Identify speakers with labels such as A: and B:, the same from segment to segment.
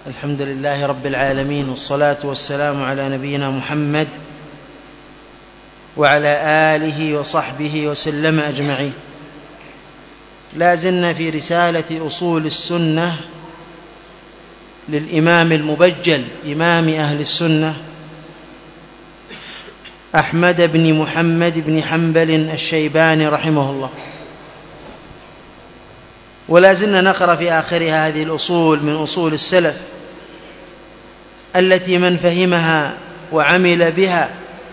A: الحمد لله رب العالمين، والصلاة والسلام على نبينا محمد وعلى آله وصحبه وسلم أجمعين. لا زلنا في رسالة أصول السنة للإمام المبجل إمام أهل السنة أحمد بن محمد بن حنبل الشيباني رحمه الله، ولا زلنا نقرأ في آخرها هذه الأصول من أصول السلف التي من فهمها وعمل بها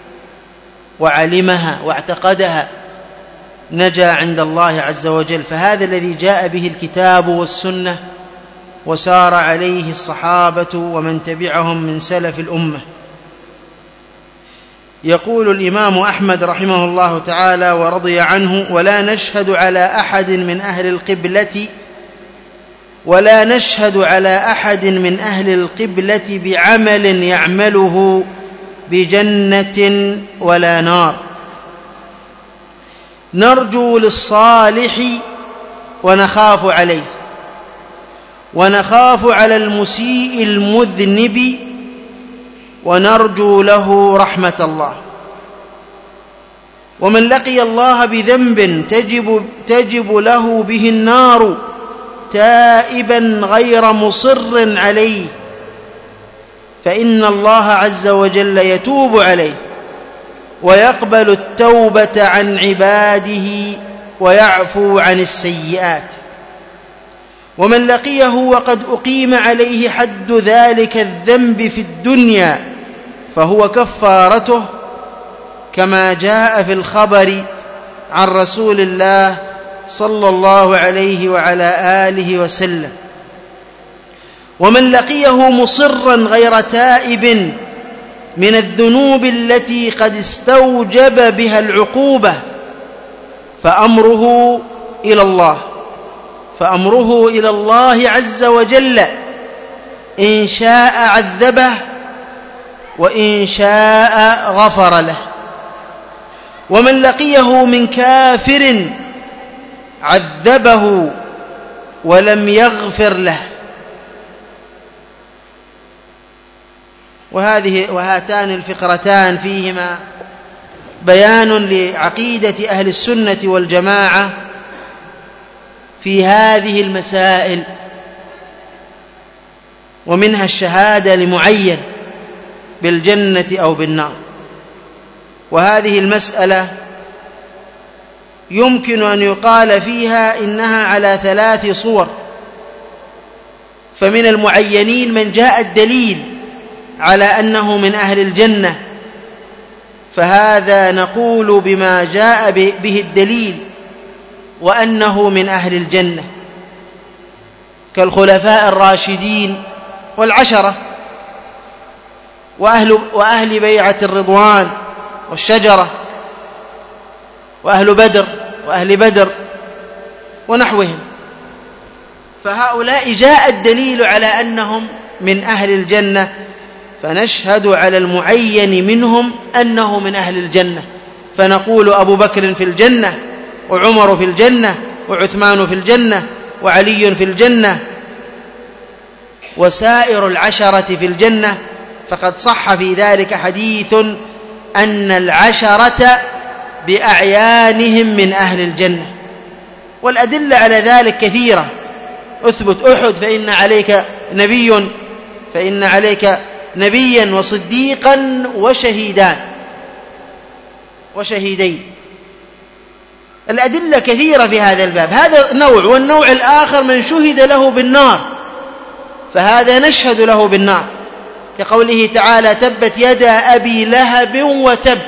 A: وعلمها واعتقدها نجا عند الله عز وجل. فهذا الذي جاء به الكتاب والسنة وسار عليه الصحابة ومن تبعهم من سلف الأمة. يقول الإمام أحمد رحمه الله تعالى ورضي عنه: ولا نشهد على أحد من أهل القبلة بعمل يعمله بجنة ولا نار، نرجو للصالح ونخاف على المسيء المذنب ونرجو له رحمة الله. ومن لقي الله بذنب تجب له به النار تائبا غير مصر عليه فإن الله عز وجل يتوب عليه ويقبل التوبة عن عباده ويعفو عن السيئات. ومن لقيه وقد أقيم عليه حد ذلك الذنب في الدنيا فهو كفارته كما جاء في الخبر عن رسول الله صلى الله عليه وعلى آله وسلم. ومن لقيه مصرا غير تائب من الذنوب التي قد استوجب بها العقوبة فأمره إلى الله عز وجل، إن شاء عذبه وإن شاء غفر له. ومن لقيه من كافر عذبه ولم يغفر له. وهاتان الفقرتان فيهما بيان لعقيدة أهل السنة والجماعة في هذه المسائل، ومنها الشهادة لمعين بالجنة أو بالنار. وهذه المسألة يمكن أن يقال فيها إنها على 3 صور. فمن المعينين من جاء الدليل على أنه من أهل الجنة، فهذا نقول بما جاء به الدليل وأنه من أهل الجنة، كالخلفاء الراشدين والعشرة وأهل بيعة الرضوان والشجرة وأهل بدر ونحوهم. فهؤلاء جاء الدليل على أنهم من أهل الجنة، فنشهد على المعين منهم أنه من أهل الجنة، فنقول أبو بكر في الجنة، وعمر في الجنة، وعثمان في الجنة، وعلي في الجنة، وسائر العشرة في الجنة. فقد صح في ذلك حديث أن العشرة بأعيانهم من أهل الجنة، والأدلة على ذلك كثيرة. أثبت أحد فإن عليك نبيا وصديقا وشهيدين. الأدلة كثيرة في هذا الباب. هذا نوع. والنوع الآخر من شهد له بالنار، فهذا نشهد له بالنار، كقوله تعالى: تبت يدا أبي لهب وتب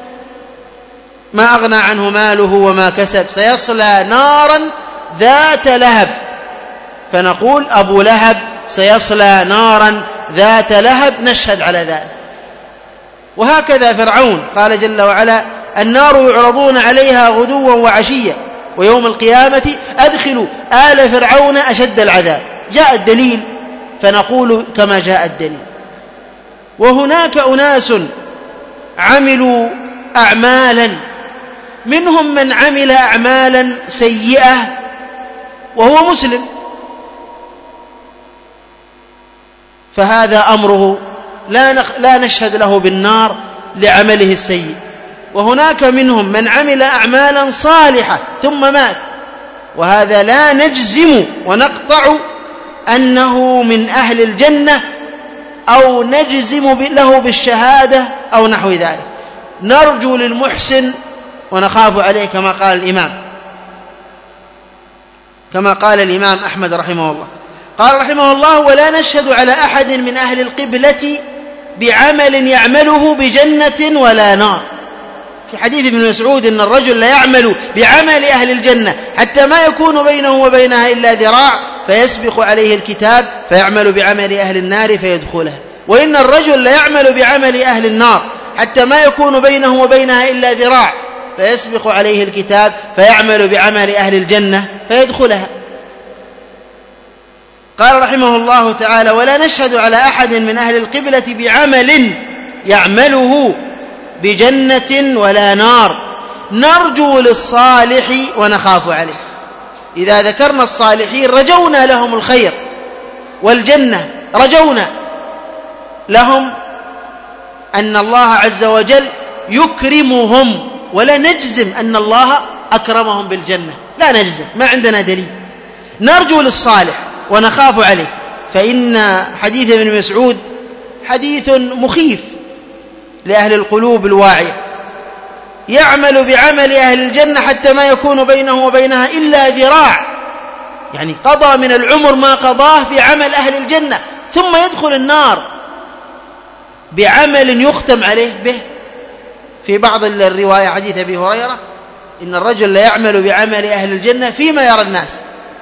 A: ما أغنى عنه ماله وما كسب سيصلى نارا ذات لهب. فنقول أبو لهب سيصلى نارا ذات لهب، نشهد على ذلك. وهكذا فرعون، قال جل وعلا: النار يعرضون عليها غدوا وعشيا ويوم القيامة أدخلوا آل فرعون أشد العذاب. جاء الدليل فنقول كما جاء الدليل. وهناك أناس عملوا أعمالا، منهم من عمل أعمالا سيئة وهو مسلم، فهذا أمره لا نشهد له بالنار لعمله السيء. وهناك منهم من عمل أعمالا صالحة ثم مات، وهذا لا نجزم ونقطع أنه من أهل الجنة أو نجزم له بالشهادة أو نحو ذلك. نرجو للمحسن ونخاف عليه كما قال الإمام أحمد رحمه الله. قال رحمه الله: ولا نشهد على أحد من أهل القبلة بعمل يعمله بجنة ولا نار. في حديث ابن مسعود إن الرجل لا يعمل بعمل أهل الجنة حتى ما يكون بينه وبينها إلا ذراع فيسبق عليه الكتاب فيعمل بعمل أهل النار فيدخلها، وإن الرجل لا يعمل بعمل أهل النار حتى ما يكون بينه وبينها إلا ذراع فيسبق عليه الكتاب فيعمل بعمل أهل الجنة فيدخلها. قال رحمه الله تعالى: ولا نشهد على أحد من أهل القبلة بعمل يعمله بجنة ولا نار، نرجو للصالح ونخاف عليه. إذا ذكرنا الصالحين رجونا لهم الخير والجنة، رجونا لهم أن الله عز وجل يكرمهم، ولا نجزم أن الله أكرمهم بالجنة، لا نجزم، ما عندنا دليل. نرجو للصالح ونخاف عليه، فإن حديث ابن مسعود حديث مخيف لأهل القلوب الواعية. يعمل بعمل أهل الجنة حتى ما يكون بينه وبينها إلا ذراع، يعني قضى من العمر ما قضاه في عمل أهل الجنة، ثم يدخل النار بعمل يختم عليه به. في بعض الرواية حديث أبي هريرة إن الرجل لا يعمل بعمل أهل الجنة فيما يرى الناس.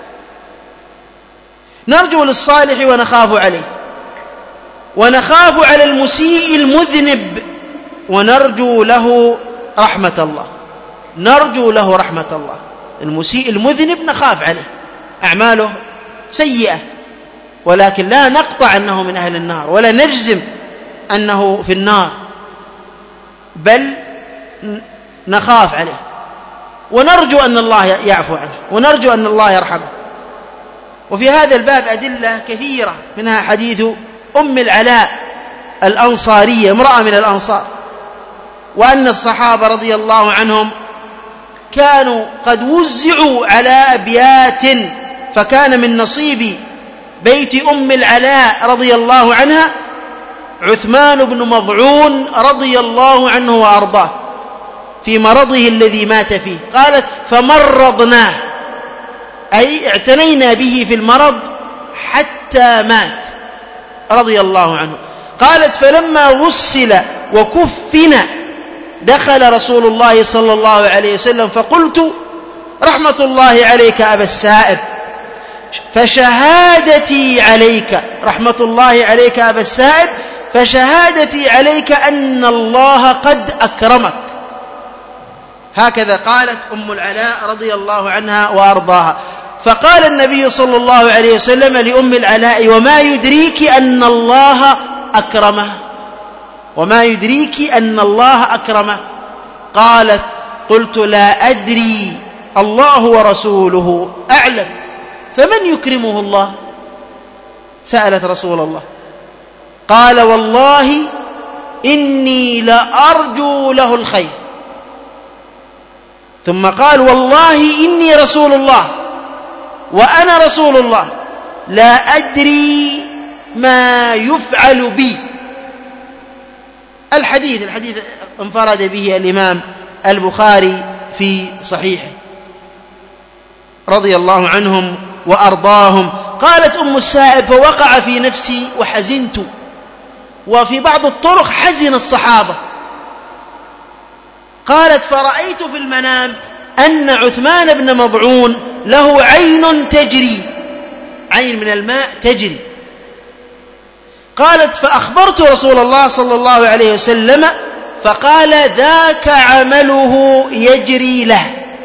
A: نرجو للصالح ونخاف عليه، ونخاف على المسيء المذنب، ونرجو له رحمة الله. نرجو له رحمة الله. المسيء المذنب نخاف عليه، أعماله سيئة، ولكن لا نقطع أنه من أهل النار ولا نجزم أنه في النار، بل نخاف عليه ونرجو أن الله يعفو عنه ونرجو أن الله يرحمه. وفي هذا الباب أدلة كثيرة، منها حديث أم العلاء الأنصارية، امرأة من الأنصار، وأن الصحابة رضي الله عنهم كانوا قد وزعوا على أبيات، فكان من نصيب بيت أم العلاء رضي الله عنها عثمان بن مضعون رضي الله عنه وأرضاه في مرضه الذي مات فيه. قالت: فمرضناه، أي اعتنينا به في المرض حتى مات رضي الله عنه. قالت: فلما غسل وكفن دخل رسول الله صلى الله عليه وسلم فقلت: رحمة الله عليك أبا السائب، فشهادتي عليك، رحمة الله عليك أبا السائب، فشهادتي عليك أن الله قد أكرمك. هكذا قالت أم العلاء رضي الله عنها وأرضاها. فقال النبي صلى الله عليه وسلم لأم العلاء: وما يدريك أن الله أكرمه؟ وما يدريك أن الله أكرمه؟ قالت: قلت: لا أدري، الله ورسوله أعلم. فمن يكرمه الله؟ سألت رسول الله. قال: والله إني لأرجو له الخير. ثم قال: والله إني رسول الله وأنا رسول الله، لا أدري ما يفعل بي. الحديث انفرد به الإمام البخاري في صحيحه رضي الله عنهم وأرضاهم. قالت أم السائب: فوقع في نفسي وحزنت. وفي بعض الطرق حزن الصحابة. قالت: فرأيت في المنام أن عثمان بن مضعون له عين تجري، عين من الماء تجري. قالت: فأخبرت رسول الله صلى الله عليه وسلم فقال: ذاك عمله يجري له.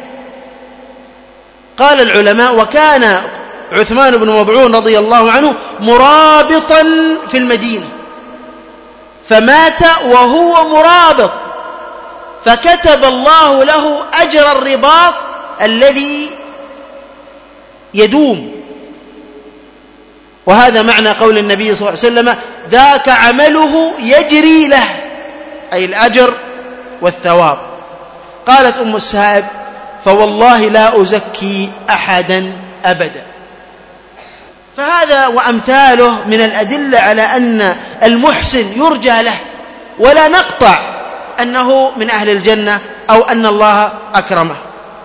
A: قال العلماء: وكان عثمان بن مضعون رضي الله عنه مرابطا في المدينة، فمات وهو مرابط، فكتب الله له أجر الرباط الذي يدوم. وهذا معنى قول النبي صلى الله عليه وسلم: ذاك عمله يجري له، أي الأجر والثواب. قالت أم السائب: فوالله لا أزكي أحدا أبدا. فهذا وأمثاله من الأدلة على أن المحسن يرجى له، ولا نقطع أنه من أهل الجنة أو أن الله أكرمه.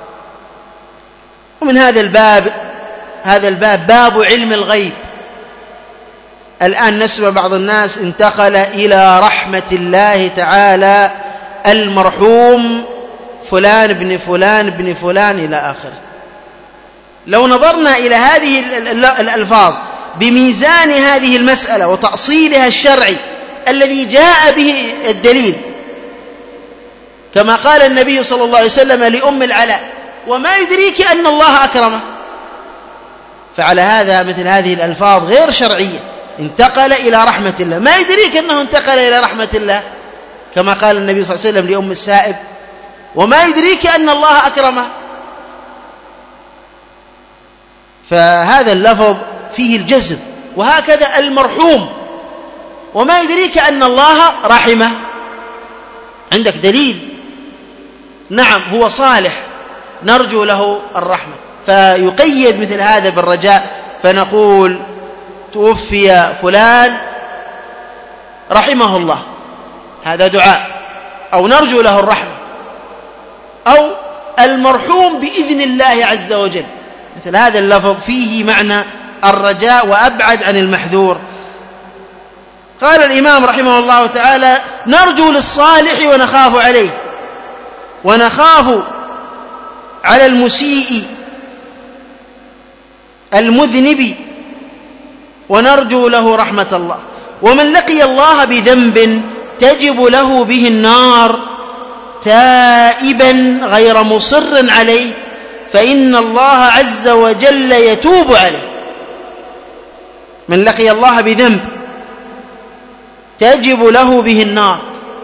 A: ومن هذا الباب باب علم الغيب. الآن نسمع بعض الناس انتقل إلى رحمة الله تعالى المرحوم فلان بن فلان بن فلان إلى آخره. لو نظرنا إلى هذه الألفاظ بميزان هذه المسألة وتأصيلها الشرعي الذي جاء به الدليل، كما قال النبي صلى الله عليه وسلم لأم العلاء: وما يدريك أن الله أكرمه. فعلى هذا مثل هذه الألفاظ غير شرعية. انتقل إلى رحمة الله، ما يدريك أنه انتقل إلى رحمة الله، كما قال النبي صلى الله عليه وسلم لأم السائب: وما يدريك أن الله أكرمه. فهذا اللفظ فيه الجزم. وهكذا المرحوم: وما يدريك أن الله رحمه. عندك دليل، نعم هو صالح نرجو له الرحمة، فيقيد مثل هذا بالرجاء، فنقول: توفي فلان رحمه الله، هذا دعاء، أو نرجو له الرحمة، أو المرحوم بإذن الله عز وجل. مثل هذا اللفظ فيه معنى الرجاء وأبعد عن المحذور. قال الإمام رحمه الله تعالى: نرجو للصالح ونخاف عليه، ونخاف على المسيء المذنب، ونرجو له رحمة الله. ومن لقي الله بذنب تجب له به النار تائبا غير مصر عليه فإن الله عز وجل يتوب عليه. من لقي الله بذنب تجب له به النار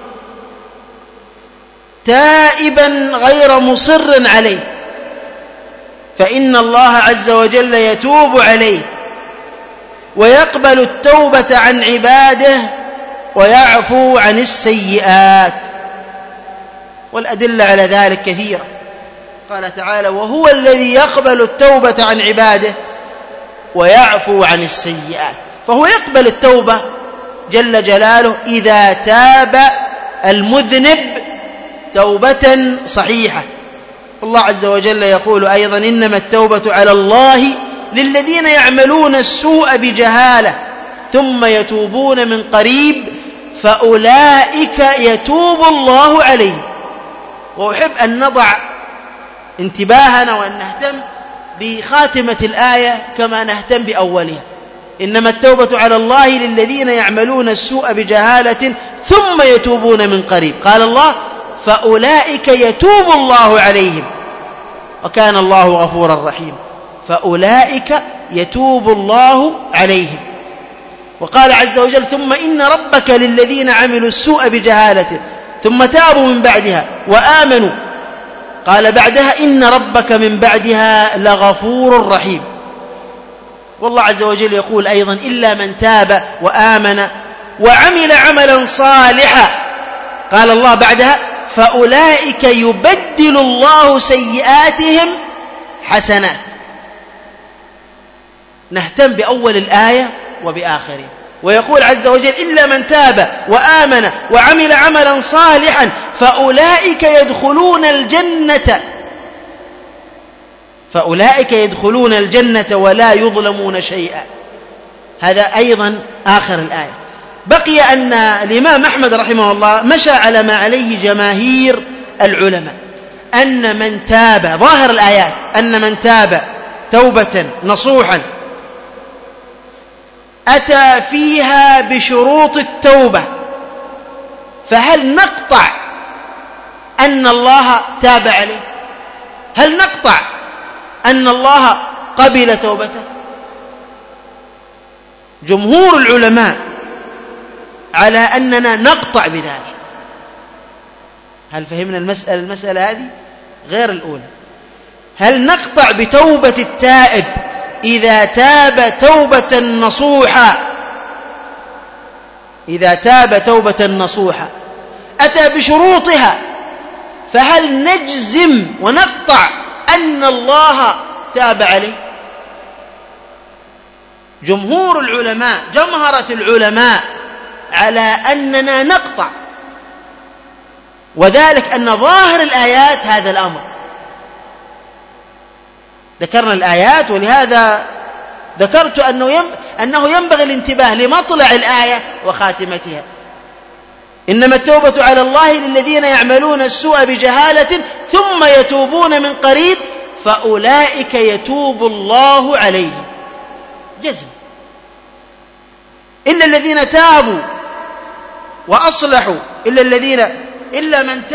A: تائبا غير مصر عليه فإن الله عز وجل يتوب عليه ويقبل التوبة عن عباده ويعفو عن السيئات. والأدلة على ذلك كثيرة. قال تعالى: وهو الذي يقبل التوبة عن عباده ويعفو عن السيئات. فهو يقبل التوبة جل جلاله إذا تاب المذنب توبة صحيحة. الله عز وجل يقول أيضا: إنما التوبة على الله للذين يعملون السوء بجهالة ثم يتوبون من قريب فأولئك يتوب الله عليهم. وأحب أن نضع انتباهنا وأن نهتم بخاتمة الآية كما نهتم بأولها. إنما التوبة على الله للذين يعملون السوء بجهالة ثم يتوبون من قريب. قال الله: فأولئك يتوب الله عليهم وكان الله غفورا رحيما. فأولئك يتوب الله عليهم. وقال عز وجل: ثم إن ربك للذين عملوا السوء بجهالة ثم تابوا من بعدها وآمنوا. قال بعدها: إن ربك من بعدها لغفور رحيم. والله عز وجل يقول أيضا: إلا من تاب وآمن وعمل عملا صالحا. قال الله بعدها: فأولئك يبدل الله سيئاتهم حسنات. نهتم بأول الآية وبآخرها. ويقول عز وجل: إلا من تاب وآمن وعمل عملا صالحا فأولئك يدخلون الجنة ولا يظلمون شيئا. هذا أيضا آخر الآية. بقي أن الإمام أحمد رحمه الله مشى على ما عليه جماهير العلماء، أن من تاب، ظاهر الآيات أن من تاب توبة نصوحا أتى فيها بشروط التوبة، فهل نقطع أن الله تاب عليه؟ هل نقطع أن الله قبل توبته؟ جمهور العلماء على أننا نقطع بذلك. هل فهمنا المسألة هذه؟ غير الأولى. هل نقطع بتوبة التائب إذا تاب توبة نصوحا، إذا تاب توبة نصوحا أتى بشروطها، فهل نجزم ونقطع أن الله تاب عليه؟ جمهور العلماء، جمهرة العلماء على أننا نقطع، وذلك أن ظاهر الآيات هذا الأمر. ذكرنا الآيات، ولهذا ذكرت أنه ينبغي الانتباه لمطلع الآية وخاتمتها. إنما التوبة على الله للذين يعملون السوء بجهالة ثم يتوبون من قريب فأولئك يتوب الله عليهم. جزم. إلا الذين تابوا وأصلحوا، إلا من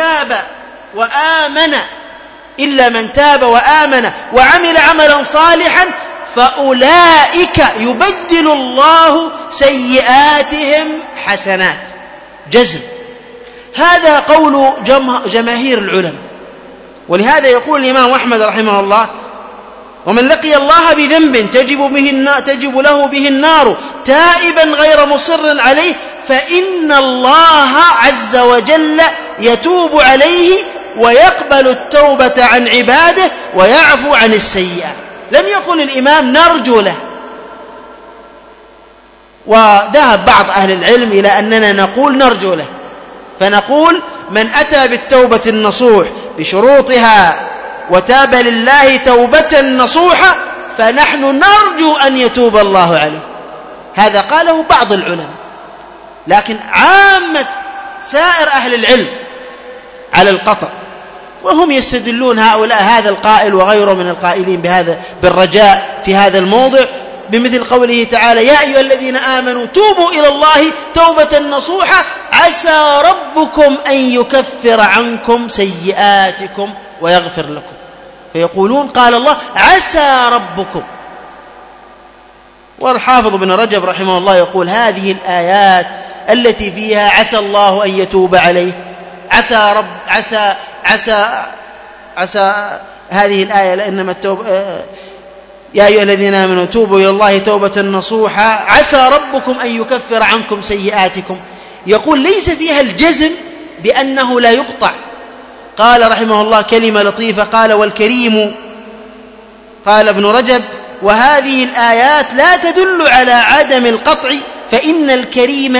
A: تاب وآمن وعمل عملا صالحا فأولئك يبدل الله سيئاتهم حسنات. جزم. هذا قول جماهير العلماء. ولهذا يقول الإمام أحمد رحمه الله: ومن لقي الله بذنب تجب له به النار تائبا غير مصر عليه فإن الله عز وجل يتوب عليه ويقبل التوبة عن عباده ويعفو عن السيئات. لم يقل الإمام نرجو له. وذهب بعض أهل العلم إلى أننا نقول نرجو له، فنقول من أتى بالتوبة النصوح بشروطها وتاب لله توبة نصوحة فنحن نرجو أن يتوب الله عليه. هذا قاله بعض العلماء، لكن عامة سائر أهل العلم على القطع، وهم يستدلون هؤلاء هذا القائل وغيره من القائلين بهذا بالرجاء في هذا الموضع بمثل قوله تعالى: يا أيها الذين آمنوا توبوا إلى الله توبة نصوحة عسى ربكم أن يكفر عنكم سيئاتكم ويغفر لكم. فيقولون قال الله عسى ربكم. والحافظ ابن رجب رحمه الله يقول: هذه الآيات التي فيها عسى الله أن يتوب عليه، عسى هذه الآية لإنما التوبة يا أيها الذين آمنوا توبوا إلى الله توبة نصوحا عسى ربكم أن يكفر عنكم سيئاتكم. يقول ليس فيها الجزم بأنه لا يقطع. قال رحمه الله كلمة لطيفة، قال: والكريم، قال ابن رجب: وهذه الآيات لا تدل على عدم القطع، فإن الكريم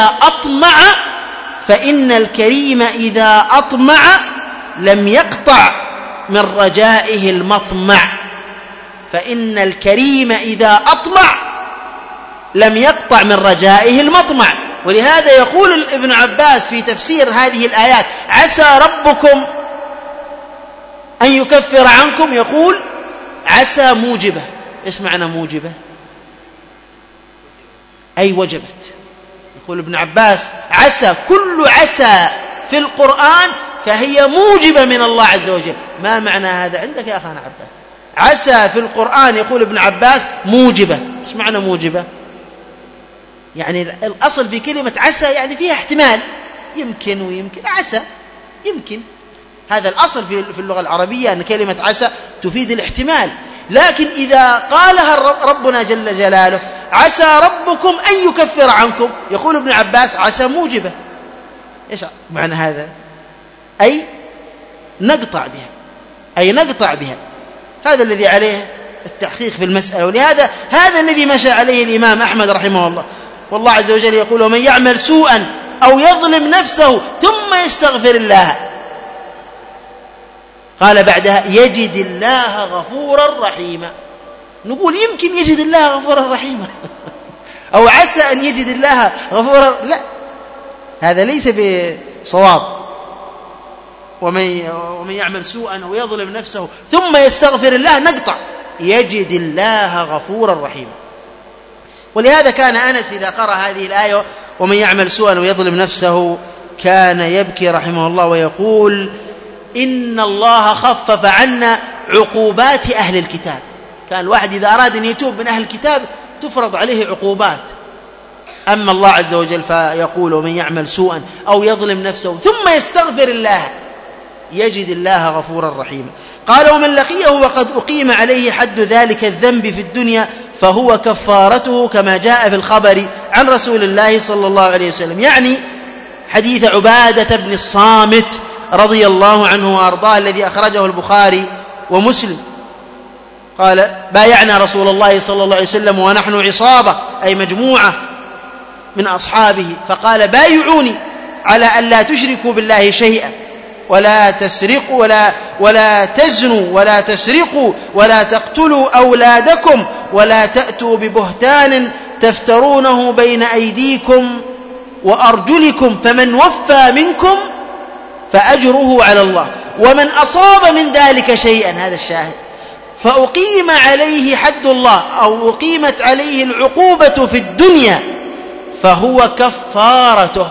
A: إذا أطمع لم يقطع من رجائه المطمع. فإن الكريم إذا أطمع لم يقطع من رجائه المطمع. ولهذا يقول ابن عباس في تفسير هذه الآيات: عسى ربكم أن يكفر عنكم، يقول: عسى موجبة. إيش معنى موجبة؟ أي وجبت. يقول ابن عباس: عسى، كل عسى في القرآن فهي موجبة من الله عز وجل. ما معنى هذا عندك يا أخانا عباس؟ عسى في القرآن يقول ابن عباس موجبة. إيش معنى موجبة؟ يعني الأصل في كلمة عسى يعني فيها احتمال، يمكن ويمكن، عسى يمكن، هذا الأصل في اللغة العربية أن كلمة عسى تفيد الاحتمال. لكن إذا قالها ربنا جل جلاله: عسى ربكم أن يكفر عنكم، يقول ابن عباس: عسى موجبة. إيش معنى هذا؟ أي نقطع بها. هذا الذي عليه التحقيق في المسألة. ولهذا هذا الذي مشى عليه الإمام أحمد رحمه الله. والله عز وجل يقول: ومن يعمل سوءا أو يظلم نفسه ثم يستغفر الله، قال بعدها: يجد الله غفورا رحيما. نقول يمكن يجد الله غفورا رحيما أو عسى أن يجد الله غفورا، لا، هذا ليس بصواب. ومن يعمل سوءا أو يظلم نفسه ثم يستغفر الله، نقطع: يجد الله غفورا رحيما. ولهذا كان أنس إذا قرأ هذه الآية: ومن يعمل سوءا ويظلم نفسه، كان يبكي رحمه الله ويقول: إن الله خفف عنا عقوبات أهل الكتاب. كان الواحد إذا أراد أن يتوب من أهل الكتاب تفرض عليه عقوبات. أما الله عز وجل فيقول: ومن يعمل سوءا أو يظلم نفسه ثم يستغفر الله، يجد الله غفورا رحيما. قال ومن لقيه وقد أقيم عليه حد ذلك الذنب في الدنيا فهو كفارته كما جاء في الخبر عن رسول الله صلى الله عليه وسلم، يعني حديث عبادة بن الصامت رضي الله عنه وأرضاه الذي أخرجه البخاري ومسلم. قال بايعنا رسول الله صلى الله عليه وسلم ونحن عصابة أي مجموعة من أصحابه، فقال بايعوني على أن لا تشركوا بالله شيئا ولا تسرقوا ولا تزنوا ولا تسرقوا ولا تقتلوا أولادكم ولا تأتوا ببهتان تفترونه بين أيديكم وأرجلكم فمن وفى منكم فأجره على الله ومن أصاب من ذلك شيئا، هذا الشاهد، فأقيم عليه حد الله أو أقيمت عليه العقوبة في الدنيا فهو كفارته،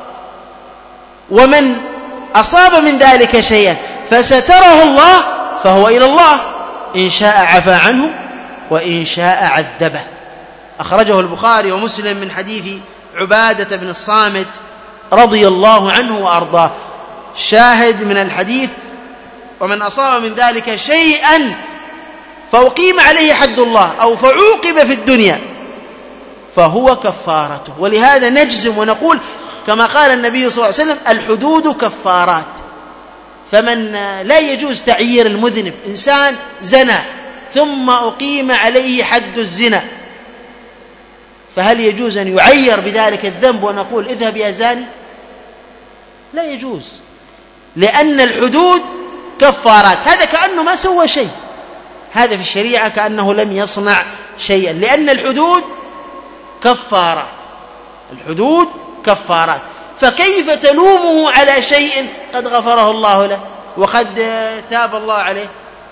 A: ومن أصاب من ذلك شيئا فستره الله فهو إلى الله إن شاء عفى عنه وإن شاء عذبه. أخرجه البخاري ومسلم من حديث عبادة بن الصامت رضي الله عنه وأرضاه. شاهد من الحديث ومن أصاب من ذلك شيئا فأقيم عليه حد الله أو فعوقب في الدنيا فهو كفارته. ولهذا نجزم ونقول كما قال النبي صلى الله عليه وسلم الحدود كفارات، فمن لا يجوز تعيير المذنب، إنسان زنى ثم أقيم عليه حد الزنا فهل يجوز أن يعير بذلك الذنب ونقول اذهب يا زاني؟ لا يجوز، لأن الحدود كفارات، هذا كأنه ما سوى شيء، هذا في الشريعة كأنه لم يصنع شيئا، لأن الحدود كفارات، الحدود كفارات، فكيف تلومه على شيء قد غفره الله له وقد تاب الله عليه؟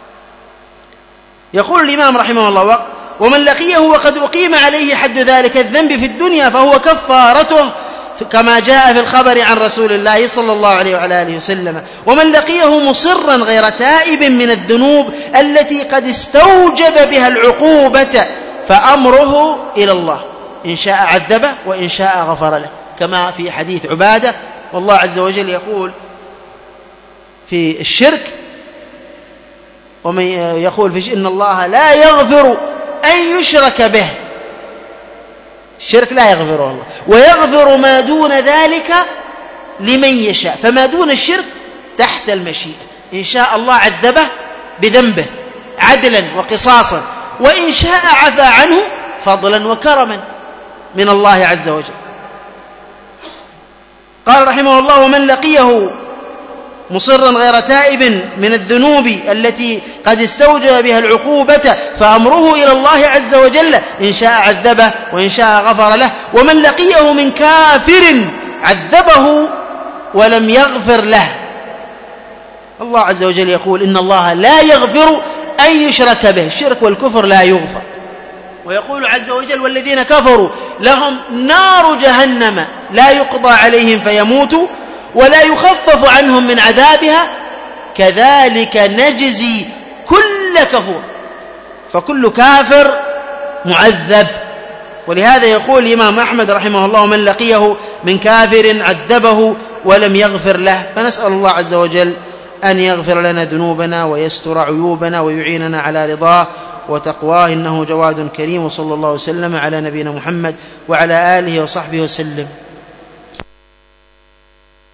A: يقول الإمام رحمه الله ومن لقيه وقد أقيم عليه حد ذلك الذنب في الدنيا فهو كفارته كما جاء في الخبر عن رسول الله صلى الله عليه وعلى آله وسلم. ومن لقيه مصرا غير تائب من الذنوب التي قد استوجب بها العقوبة فأمره إلى الله إن شاء عذبه وإن شاء غفر له، كما في حديث عبادة. والله عز وجل يقول في الشرك ومن يقول إن الله لا يغفر أن يشرك به، الشرك لا يغفره الله، ويغفر ما دون ذلك لمن يشاء، فما دون الشرك تحت المشيئة، إن شاء الله عذبه بذنبه عدلا وقصاصا، وإن شاء عفى عنه فضلا وكرما من الله عز وجل. قال رحمه الله ومن لقيه مصرا غير تائب من الذنوب التي قد استوجب بها العقوبة فأمره إلى الله عز وجل إن شاء عذبه وإن شاء غفر له. ومن لقيه من كافر عذبه ولم يغفر له، الله عز وجل يقول إن الله لا يغفر أن يشرك به، الشرك والكفر لا يغفر. ويقول عز وجل والذين كفروا لهم نار جهنم لا يقضى عليهم فيموتوا ولا يخفف عنهم من عذابها كذلك نجزي كل كفور، فكل كافر معذب. ولهذا يقول الإمام أحمد رحمه الله من لقيه من كافر عذبه ولم يغفر له. فنسأل الله عز وجل أن يغفر لنا ذنوبنا ويستر عيوبنا ويعيننا على رضاه وتقواه إنه جواد كريم. وصلى الله وسلم على نبينا محمد وعلى آله وصحبه وسلم.